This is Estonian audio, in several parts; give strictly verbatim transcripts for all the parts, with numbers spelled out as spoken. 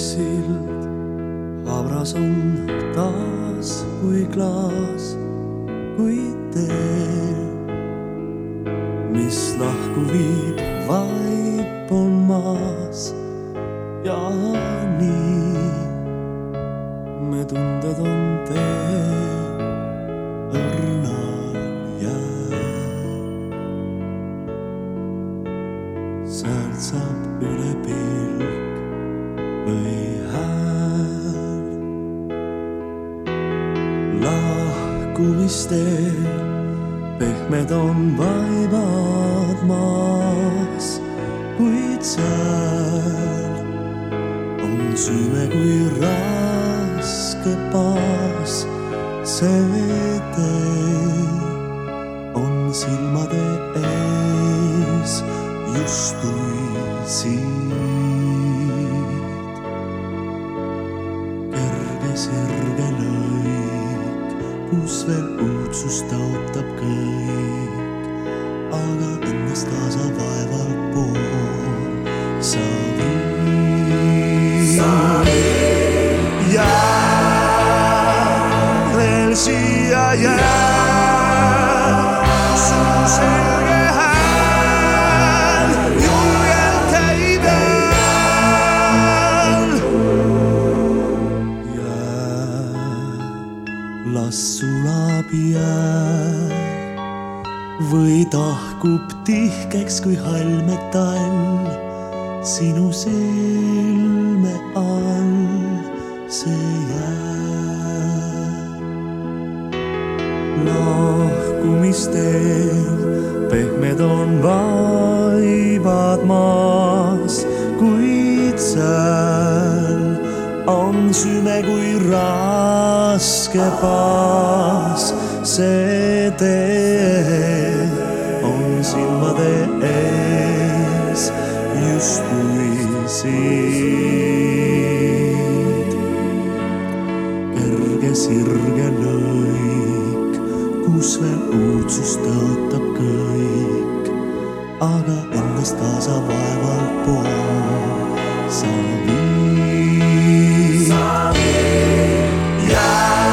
sild habras on taas kui klaas, kui tee, mis lahku viib, vaip on maas ja nii me tunded on tee õrnal jääb. Sealt saab üle pilk või hääl. Lahkumisteel pehmed on vaibad maas, kuid seal on süme kui raske paas. See tee on silmade ees justui siit. Kerge sirge lõik, kus veel uudsust taotab kõik, aga ennast kaasa vaevalt pool sa viid. Sa viid ja veel siia jääb su selge hääl, julgelt käib jäl. Jää, las sulab jää või tahkub tihkeks kui hall metall sinu silme all. See jääb lahkumisteel pehmed on vaibad maas, kuid seal on süme kui raske paas. See tee on silmade ees justui siit. Kerge sirge lõik, kus veel uudsust tõotab kõik, aga ennast kaasa vaevalt pool sa viid. Sa viid ja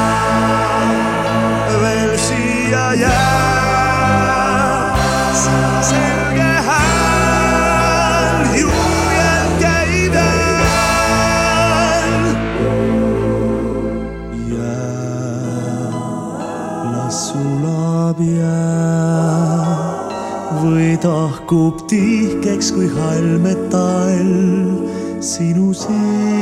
veel siia jääb su selge hääl, julgelt käib jäl. Las sulab jää või tahkub tihkeks kui hall metall sinu silme